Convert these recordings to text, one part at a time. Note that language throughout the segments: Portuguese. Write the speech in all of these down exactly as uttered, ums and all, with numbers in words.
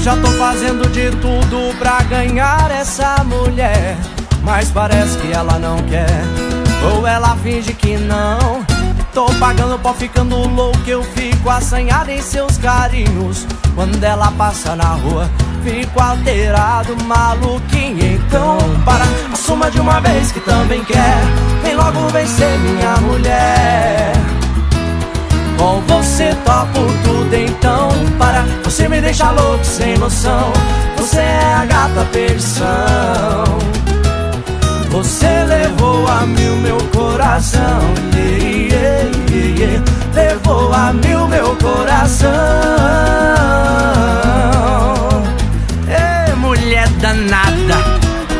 já tô fazendo de tudo pra ganhar essa mulher, mas parece que ela não quer, ou ela finge que não. Tô pagando pau, ficando louco, eu fico assanhado em seus carinhos. Quando ela passa na rua, fico alterado, maluquinho. Então para, assuma de uma vez que também quer, vem logo vencer minha mulher. Com você topo tudo, então para, você me deixa louco sem noção. Você é a gata perdição, você levou a mil meu coração, yeah, yeah, yeah, yeah. Levou a mil meu coração. Ei, mulher danada.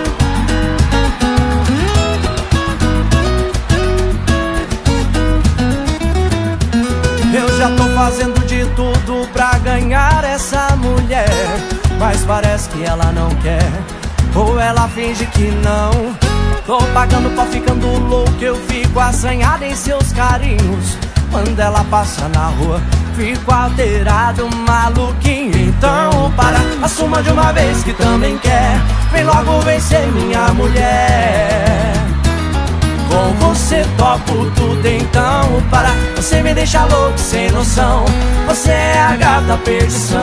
Eu já tô fazendo de tudo pra ganhar essa mulher, mas parece que ela não quer, ou ela finge que não. Tô pagando pau, ficando louco, eu fico assanhado em seus carinhos. Quando ela passa na rua, fico alterado, maluquinho. Então para, assuma de uma vez que também quer, vem logo vencer minha mulher. Com você topo tudo, então para, você me deixa louco sem noção. Você é a gata perdição,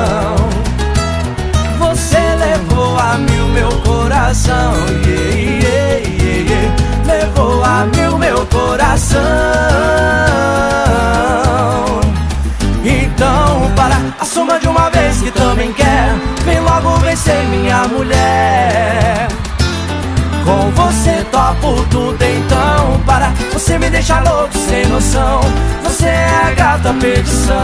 você levou a mil meu coração, yeah, yeah, yeah, yeah. Levou a mil meu coração. Então para, assuma de uma vez que também quer, vem logo vencer minha mulher. Com você topo tudo, então para, você me deixa louco sem noção. Você é a gata perdição,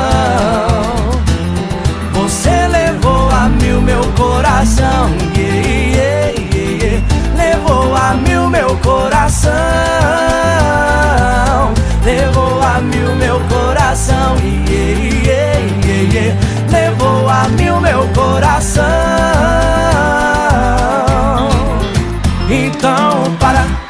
você levou a mil meu coração, yeah, yeah, yeah, yeah. Levou a mil meu coração, levou a mil meu coração, yeah, yeah, yeah, yeah. Levou a mil meu coração. Então para,